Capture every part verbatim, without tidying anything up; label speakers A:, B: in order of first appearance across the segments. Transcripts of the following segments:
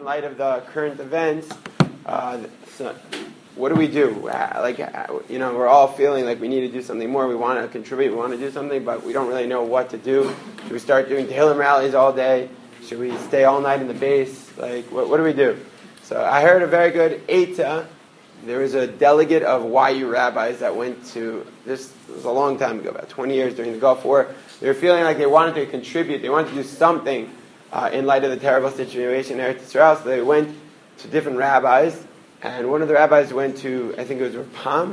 A: light of the current events, uh, so what do we do? Uh, like, uh, you know, we're all feeling like we need to do something more. We want to contribute. We want to do something, but we don't really know what to do. Should we start doing Tehillim rallies all day? Should we stay all night in the base? Like, what, what do we do? So I heard a very good Eita. There was a delegate of Y U rabbis that went to, this was a long time ago, about twenty years during the Gulf War. They were feeling like they wanted to contribute. They wanted to do something uh, in light of the terrible situation in Eretz Yisrael. So they went to different rabbis. And one of the rabbis went to, I think it was Rapam.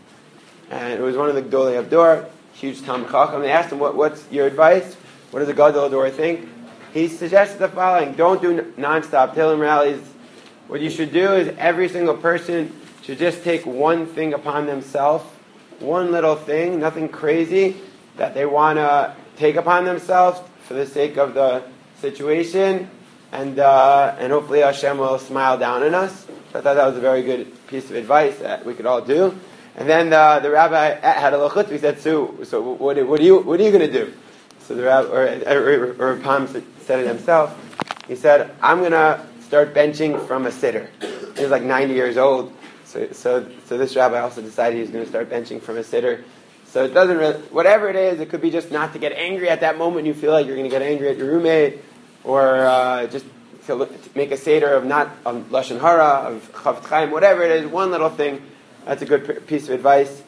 A: And it was one of the Gedolei Abdor, huge Talmid Chacham. They asked him, what, what's your advice? What does the Gadol Ador think? He suggested the following: don't do non-stop Tehillim rallies. What you should do is every single person should just take one thing upon themselves, one little thing, nothing crazy, that they want to take upon themselves for the sake of the situation, and uh, and hopefully Hashem will smile down on us. So I thought that was a very good piece of advice that we could all do. And then the, the rabbi had a little chutz. He said, "So, so what, what are you what are you going to do?" So the rabbi, or, or, or, or Pam said it himself. He said, "I'm going to start benching from a sitter." He was like ninety years old. So, so, so this rabbi also decided he was going to start benching from a sitter. So it doesn't really, whatever it is, it could be just not to get angry at that moment. You feel like you're going to get angry at your roommate, or uh, just to, to make a seder of not of lashon hara, of chavt chaim, whatever it is. One little thing. That's a good p- piece of advice.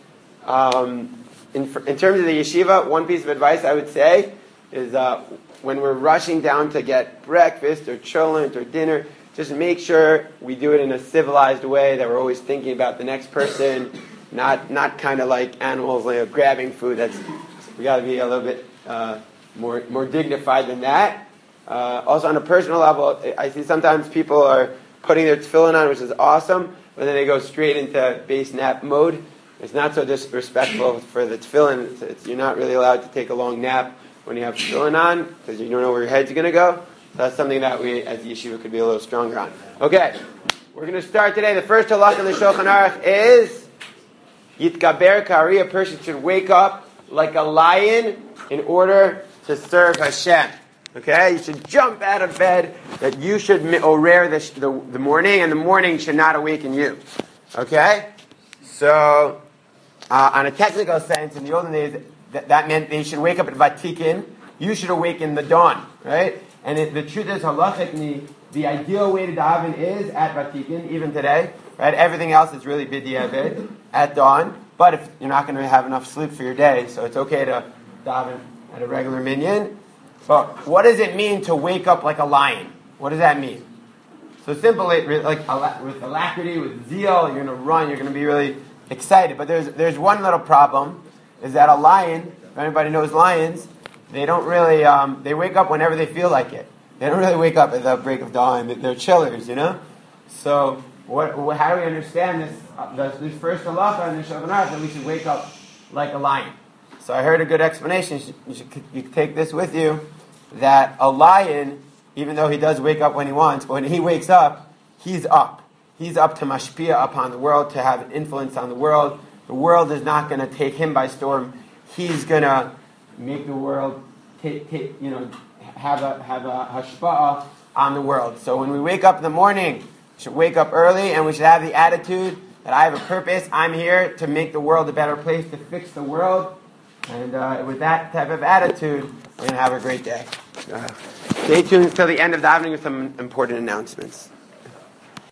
A: Um, in, in terms of the yeshiva, one piece of advice I would say is uh, when we're rushing down to get breakfast or cholent or dinner, just make sure we do it in a civilized way, that we're always thinking about the next person, not not kind of like animals, like grabbing food. That's we got to be a little bit uh, more more dignified than that. Uh, also, on a personal level, I see sometimes people are putting their tefillin on, which is awesome, but then they go straight into base nap mode. It's not so disrespectful for the tefillin. It's, it's, you're not really allowed to take a long nap when you have tefillin on, because you don't know where your head's going to go. So that's something that we, as yeshiva, could be a little stronger on. Okay, we're going to start today. The first halakha in the Shulchan Aruch is Yitgaber Kari. A person should wake up like a lion in order to serve Hashem. Okay, you should jump out of bed. That you should orer the, the the morning, and the morning should not awaken you. Okay, so uh, on a technical sense, in the olden days, that, that meant they should wake up at Vatikin. You should awaken the dawn, right? And it, the truth is, halachically, the ideal way to daven is at Vatikin, even today, right? Everything else is really b'diavad at dawn. But if you're not going to have enough sleep for your day, so it's okay to daven at a regular minyan. But what does it mean to wake up like a lion? What does that mean? So simply, like with alacrity, with zeal, you're going to run. You're going to be really excited. But there's there's one little problem: is that a lion, if anybody knows lions, they don't really, um, they wake up whenever they feel like it. They don't really wake up at the break of dawn. They're chillers, you know? So, what, how do we understand this, uh, this, this first halakha in the Shulchan Aruch, that we should wake up like a lion? So I heard a good explanation. You, should, you, should, you can take this with you, that a lion, even though he does wake up when he wants, but when he wakes up, he's up. He's up to mashpia upon the world, to have an influence on the world. The world is not going to take him by storm. He's going to make the world take, take, you know, have a have a hashpa'ah on the world. So when we wake up in the morning, we should wake up early, and we should have the attitude that I have a purpose. I'm here to make the world a better place, to fix the world. And uh, with that type of attitude, we're going to have a great day. Uh, stay tuned until the end of the evening with some important announcements.